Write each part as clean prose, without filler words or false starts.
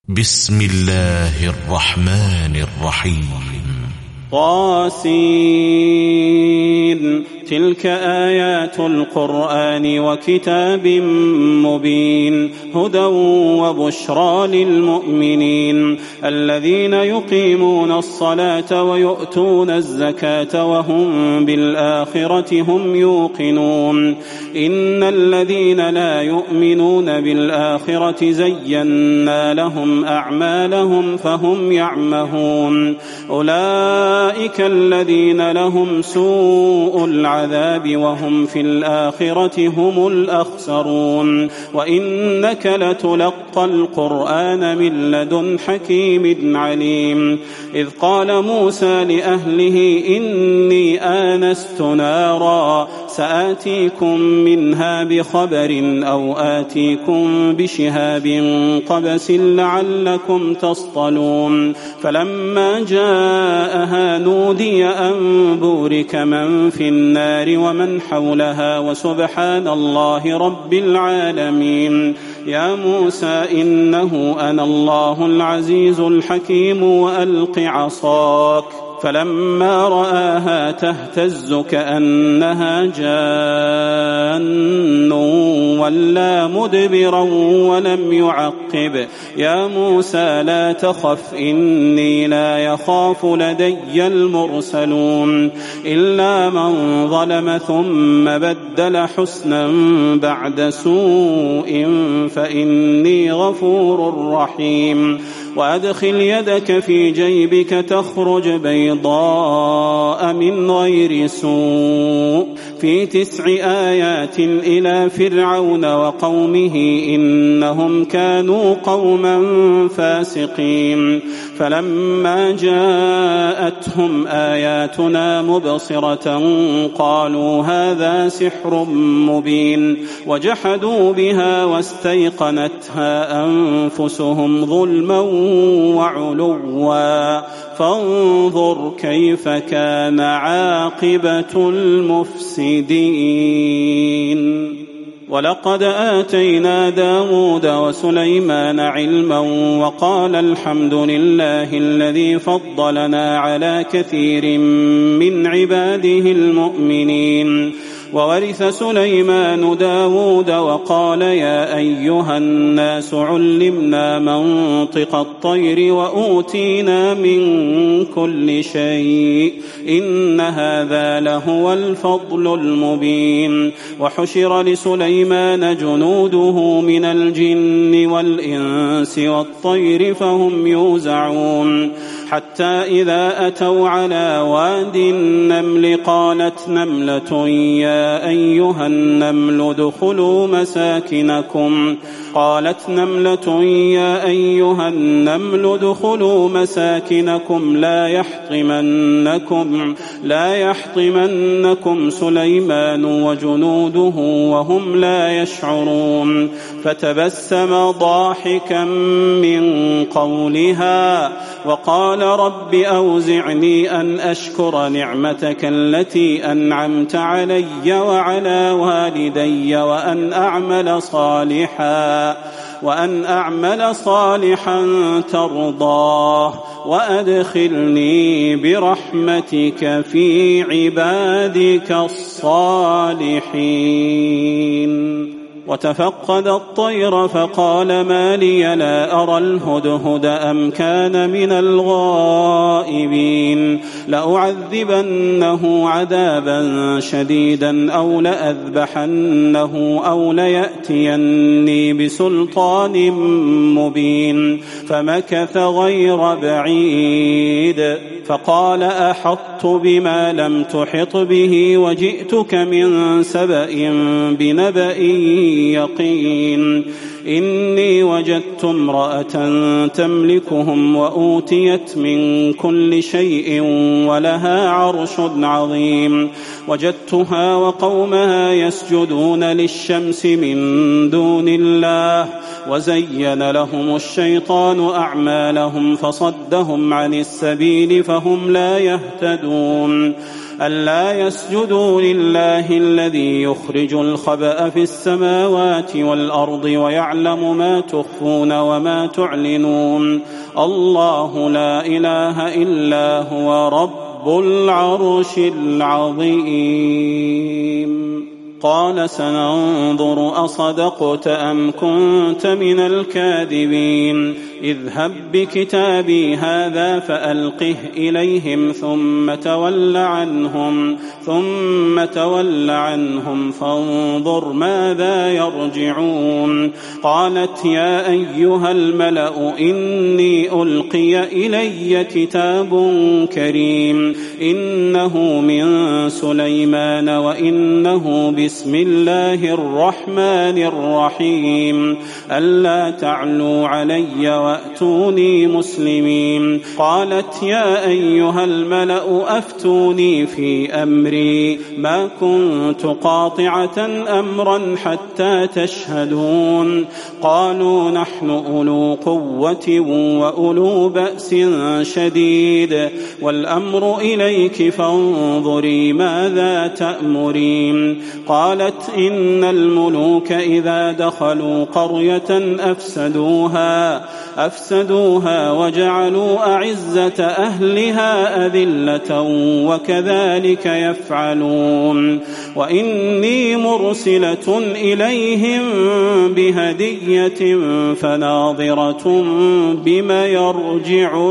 بسم الله الرحمن الرحيم. طاسين. تلك آيات القرآن وكتاب مبين هدى وبشرى للمؤمنين الذين يقيمون الصلاة ويؤتون الزكاة وهم بالآخرة هم يوقنون. إن الذين لا يؤمنون بالآخرة زينا لهم أعمالهم فهم يعمهون. أولئك الذين لهم سوء العذاب وهم في الآخرة هم الأخسرون. وإنك لتلقى القرآن من لدن حكيم عليم. إذ قال موسى لأهله إني آنست نارا سآتيكم منها بخبر أو آتيكم بشهاب قبس لعلكم تصطلون. فلما جاءها نودي أن بورك من في النار ومن حولها وسبحان الله رب العالمين. يا موسى إنه أنا الله العزيز الحكيم وألق عصاك. فلما رآها تهتز كأنها جان ولا مدبرا ولم يعقب. يا موسى لا تخف إني لا يخاف لدي المرسلون. إلا من ظلم ثم بدل حسنا بعد سوء فإني غفور رحيم. وأدخل يدك في جيبك تخرج بيضاء من غير سوء في 9 آيات إلى فرعون وقومه إنهم كانوا قوما فاسقين. فلما جاءتهم آياتنا مبصرة قالوا هذا سحر مبين وجحدوا بها واستيقنتها أنفسهم ظلما وعلوا فانظر كيف كان عاقبة المفسدين. ولقد آتينا داود وسليمان علما وقال الحمد لله الذي فضلنا على كثير من عباده المؤمنين. وورث سليمان داود وقال يا أيها الناس علمنا منطق الطير وأوتينا من كل شيء إن هذا لهو الفضل المبين. وحشر لسليمان جنوده من الجن والإنس والطير فهم يوزعون. حتى إذا أتوا على واد النمل قالت نملة يا أيها النمل ادخلوا مساكنكم لا يحطمنكم سليمان وجنوده وهم لا يشعرون. فتبسم ضاحكا من قولها وقال رب أوزعني أن أشكر نعمتك التي أنعمت علي وعلى والدي وأن أعمل صالحا ترضاه وأدخلني برحمتك في عبادك الصالحين. وتفقد الطير فقال ما لي لا أرى الهدهد أم كان من الغائبين. لأعذبنه عذابا شديدا أو لأذبحنه أو ليأتيني بسلطان مبين. فمكث غير بعيد فقال أحطت بما لم تحط به وجئتك من سبأ بنبأ يقين. إني وجدت امرأة تملكهم وأوتيت من كل شيء ولها عرش عظيم. وجدتها وقومها يسجدون للشمس من دون الله وزين لهم الشيطان أعمالهم فصدهم عن السبيل فهم لا يهتدون. ألا يسجدوا لله الذي يخرج الخبأ في السماوات والأرض ويعلم ما تخفون وما تعلنون الله لا إله إلا هو رب العرش العظيم. قال سننظر أصدقت أم كنت من الكاذبين اذهب بكتابي هذا فألقه إليهم ثم تول عنهم فانظر ماذا يرجعون. قالت يا أيها الملأ إني ألقي إلي كتاب كريم إنه من سليمان وإنه بسم الله الرحمن الرحيم ألا تعلوا علي وأتوني مسلمين. قالت يا أيها الملأ أفتوني في أمري ما كنت قاطعة أمرا حتى تشهدون. قالوا نحن أولو قوة وأولو بأس شديد والأمر إليك فانظري ماذا تأمرين. قالت إن الملوك إذا دخلوا قرية أفسدوها وجعلوا أعزة أهلها أذلة وكذلك يفعلون. وإني مرسلة إليهم بهدية فناظرة بما يرجع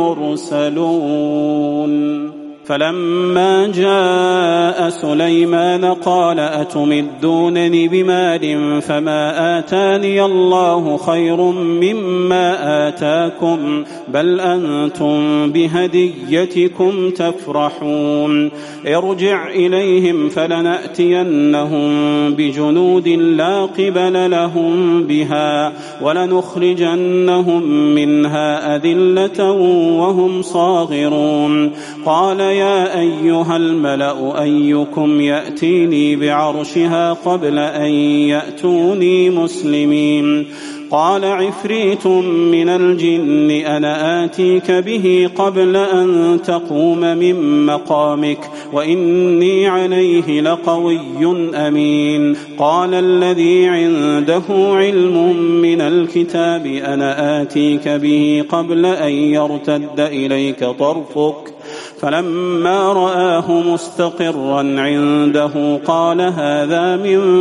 المرسلون. فلما جاء سليمان قال أتمدونني بمال فما آتاني الله خير مما آتاكم بل أنتم بهديتكم تفرحون. ارجع إليهم فلنأتينهم بجنود لا قبل لهم بها ولنخرجنهم منها أذلة وهم صاغرون. قال يا أيها الملأ أيكم يأتيني بعرشها قبل أن يأتوني مسلمين. قال عفريت من الجن أنا آتيك به قبل أن تقوم من مقامك وإني عليه لقوي أمين. قال الذي عنده علم من الكتاب أنا آتيك به قبل أن يرتد إليك طرفك فلما رآه مستقرا عنده قال هذا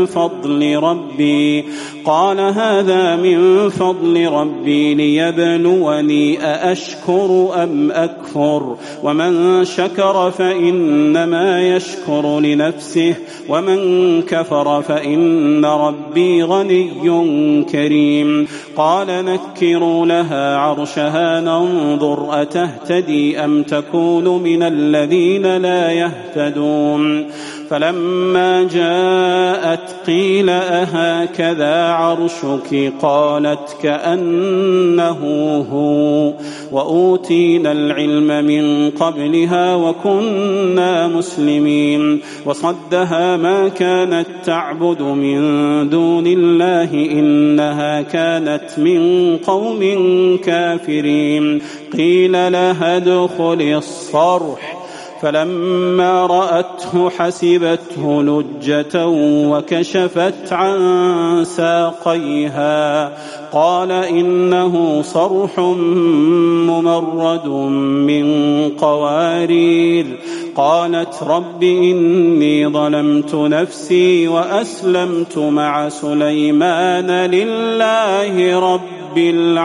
من فضل ربي ليبلوني أأشكر أم أكفر ومن شكر فإنما يشكر لنفسه ومن كفر فإن ربي غني كريم. قال نكروا لها عرشها ننظر أتهتدي أم تكون من الذين لا يهتدون. فلما جاءت قيل أهكذا عرشك قالت كأنه هو وأوتينا العلم من قبلها وكنا مسلمين. وصدها ما كانت تعبد من دون الله إنها كانت من قوم كافرين. قيل لها ادخلي الصرح فلما رأته حسبته لجة وكشفت عن ساقيها قال إنه صرح ممرد من قوارير. قالت رب إني ظلمت نفسي وأسلمت مع سليمان لله رب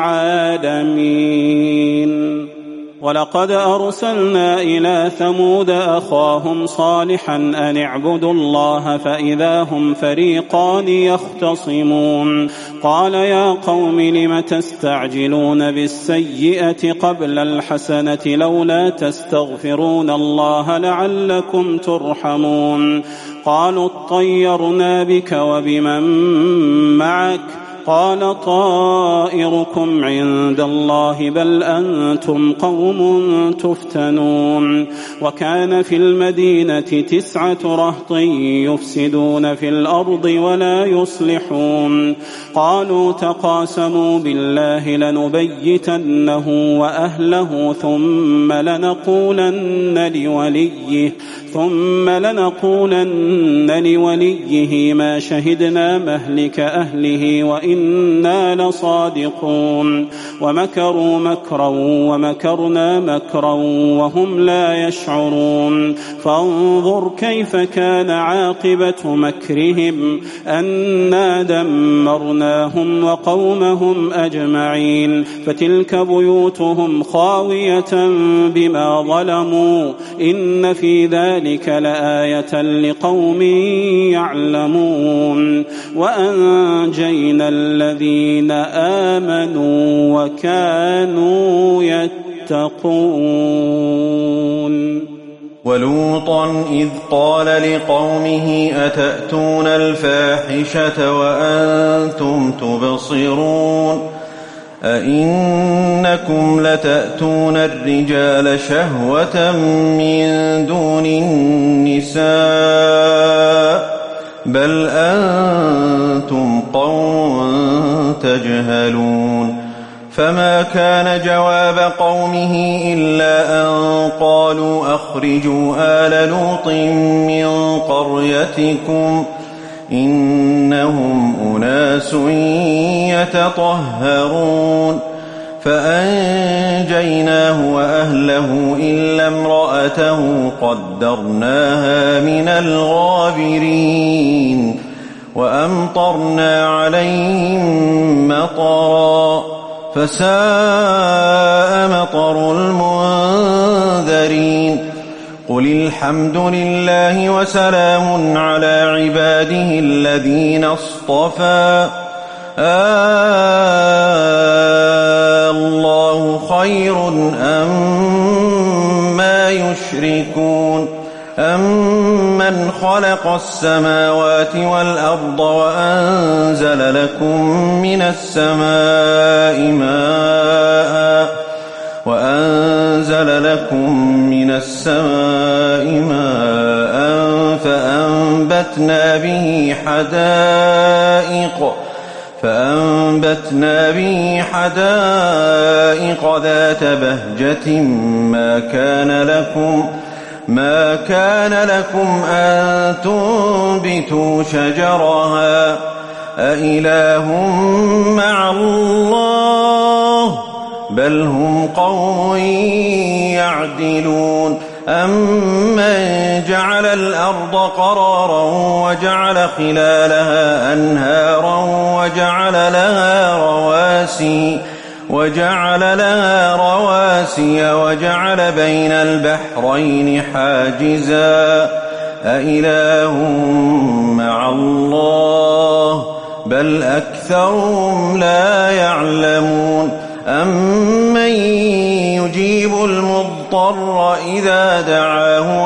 العالمين. ولقد أرسلنا إلى ثمود أخاهم صالحا أن اعبدوا الله فإذا هم فريقان يختصمون. قال يا قوم لم تستعجلون بالسيئة قبل الحسنة لولا تستغفرون الله لعلكم ترحمون. قالوا اطيرنا بك وبمن معك قال طائركم عند الله بل أنتم قوم تفتنون. وكان في المدينة 9 رهط يفسدون في الأرض ولا يصلحون. قالوا تقاسموا بالله لنبيتنه وأهله ثم لنقولن لوليه ما شهدنا مهلك أهله وإنا لصادقون. ومكروا مكرا ومكرنا مكرا وهم لا يشعرون. فانظر كيف كان عاقبة مكرهم أنا دمرناهم وقومهم أجمعين. فتلك بيوتهم خاوية بما ظلموا إن في ذلك لآية لقوم يعلمون. وأنجينا الذين آمنوا وكانوا يتقون. ولوطا إذ قال لقومه أتأتون الفاحشة وأنتم تبصرون أئنكم لتأتون الرجال شهوة من دون النساء بل أنتم قوم تجهلون. فما كان جواب قومه إلا أن قالوا أخرجوا آل لوط من قريتكم إنهم أناس يتطهرون. فأنجيناه وأهله إلا امرأته قدرناها من الغابرين. وأمطرنا عليهم مطرا فساء مطر المنذرين. قل الحمد لله وسلام على عباده الذين اصطفى الله خير أما يشركون. أمن خلق السماوات والأرض وأنزل لكم من السماء ماء فأنبتنا به حدائق ذات بهجة ما كان لكم أن تنبتوا شجرها أإله مع الله بل هم قوم يعدلون. أمن جعل الأرض قرارا وجعل خلالها أنهارا وجعل لها رواسي وجعل بين البحرين حاجزا أإله مع الله بل أكثرهم لا يعلمون. أمن يجيب المضطر إذا دعاه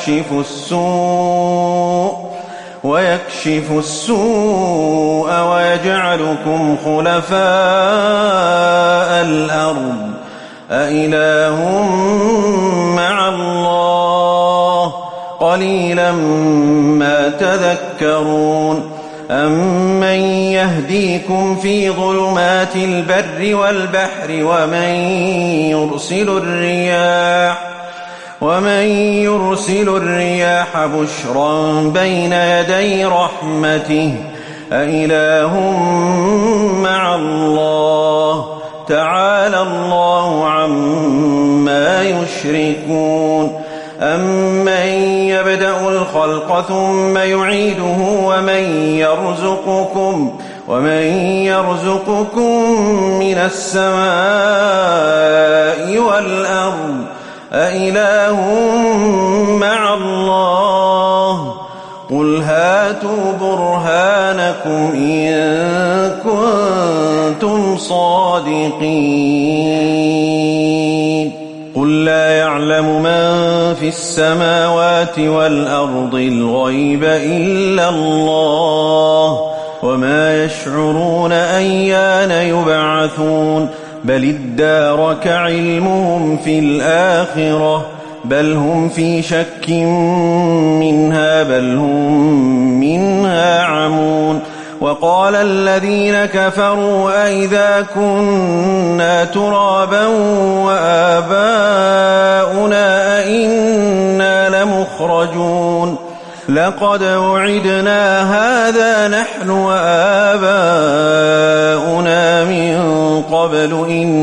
ويكشف السوء ويجعلكم خلفاء الأرض أإله مع الله قليلا ما تذكرون. أمن يهديكم في ظلمات البر والبحر ومن يرسل الرياح بشرا بين يدي رحمته أإله مع الله تعالى الله عما يشركون. أمن يبدأ الخلق ثم يعيده ومن يرزقكم من السماء والأرض أإله مع الله قل هاتوا برهانكم إن كنتم صادقين. قل لا يعلم من في السماوات والأرض الغيب إلا الله وما يشعرون أيان يبعثون بل ادارك علمهم في الآخرة بل هم في شك منها بل هم منها عمون وقال الذين كفروا أئذا كنا ترابا وآباؤنا أئنا لمخرجون لقد وعدنا هذا نحن وآباؤنا من قبل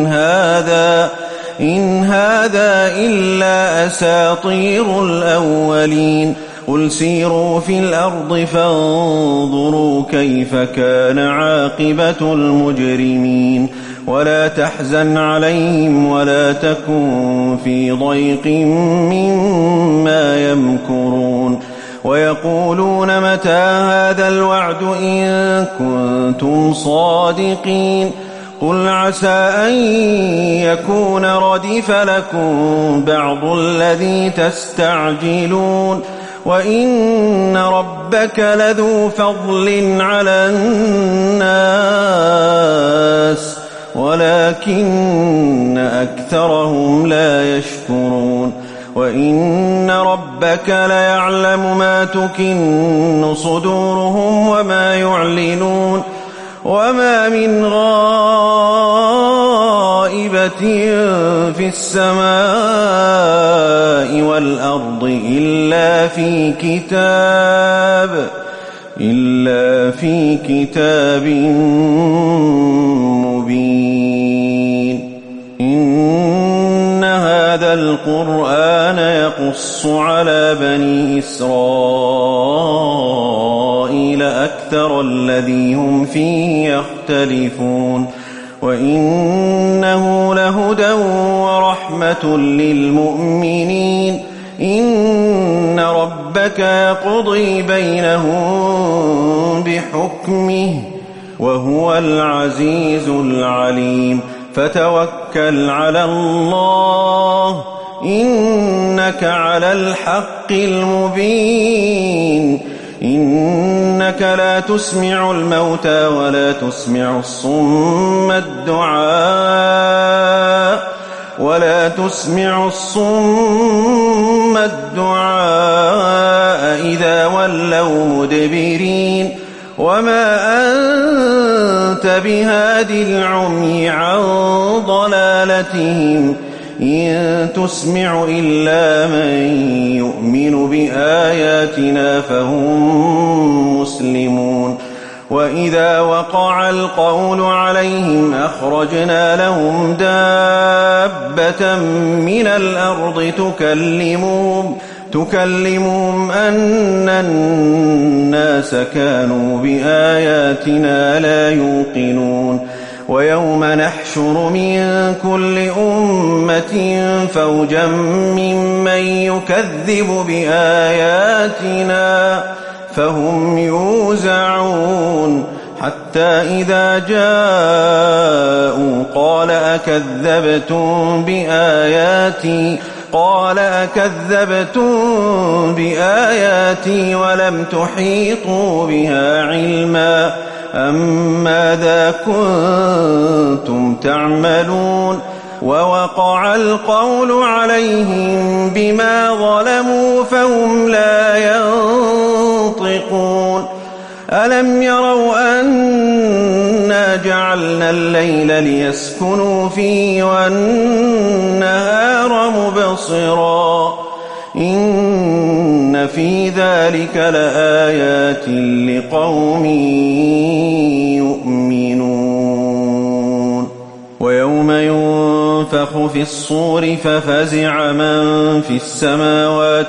إن هذا إلا أساطير الأولين قل سيروا في الأرض فانظروا كيف كان عاقبة المجرمين ولا تحزن عليهم ولا تكن في ضيق مما يمكرون ويقولون متى هذا الوعد إن كنتم صادقين قل عسى أن يكون ردف لكم بعض الذي تستعجلون وإن ربك لذو فضل على الناس ولكن أكثرهم لا يشكرون وإن ربك ليعلم ما تكن صدورهم وما يعلنون وما من غائبة في السماء والأرض إلا في كتاب مبين إن هذا القرآن يقص على بني إسرائيل أكثر الذي هم فيه يختلفون وإنه لهدى ورحمة للمؤمنين إن ربك يقضي بينهم بحكمه وهو العزيز العليم فتوكل على الله إنك على الحق المبين إنك لا تسمع الموتى ولا تسمع الصم الدعاء إذا ولوا مدبرين وما أنت بهاد العمي عن ضلالتهم إن تسمع إلا من يؤمن بآياتنا فهم مسلمون وإذا وقع القول عليهم أخرجنا لهم دابة من الأرض تكلمهم أن الناس كانوا بآياتنا لا يوقنون ويوم نحشر من كل أمة فوجا ممن يكذب بآياتنا فهم يوزعون حتى إذا جاءوا قال أكذبتم بآياتي ولم تحيطوا بها علما أم ماذا كنتم تعملون ووقع القول عليهم بما ظلموا فهم لا ينطقون ألم يروا أنا جعلنا الليل ليسكنوا فيه والنهار مبصرا إن في ذلك لآيات لقوم يؤمنون ويوم ينفخ في الصور ففزع من في السماوات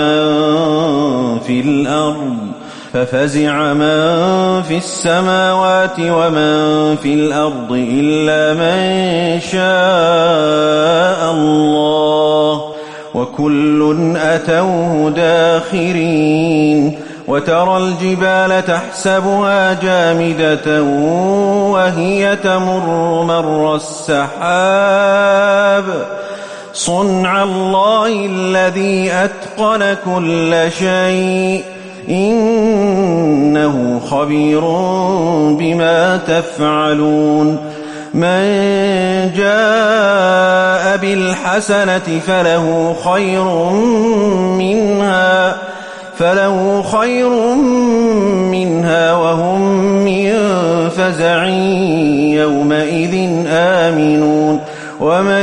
ومن في الأرض إلا من شاء الله وكل أتوه داخرين وترى الجبال تحسبها جامدة وهي تمر مر السحاب صنع الله الذي أتقن كل شيء إنه خبير بما تفعلون من جاء بالحسنة فله خير منها وهم من فزع يومئذ آمنون ومن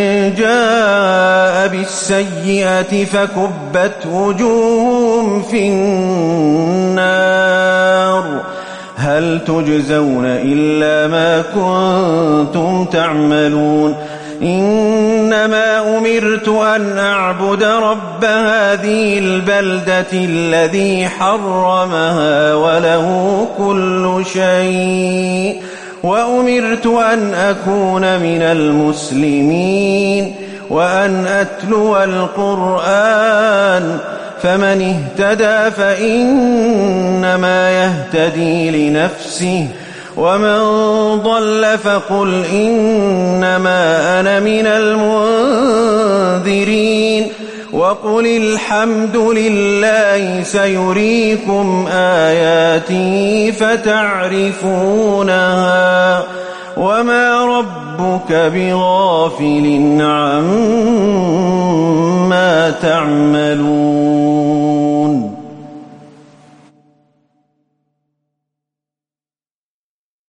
جاء بالسيئة فكبت وجوههم في النار هل تجزون إلا ما كنتم تعملون إنما أمرت أن أعبد رب هذه البلدة الذي حرمها وله كل شيء وأمرت أن أكون من المسلمين وأن أتلو القرآن فمن اهتدى فإنما يهتدي لنفسه ومن ضل فقل إنما أنا من المنذرين وقل الحمد لله سيريكم آياته فتعرفونها وما ربك بغافل عما تعملون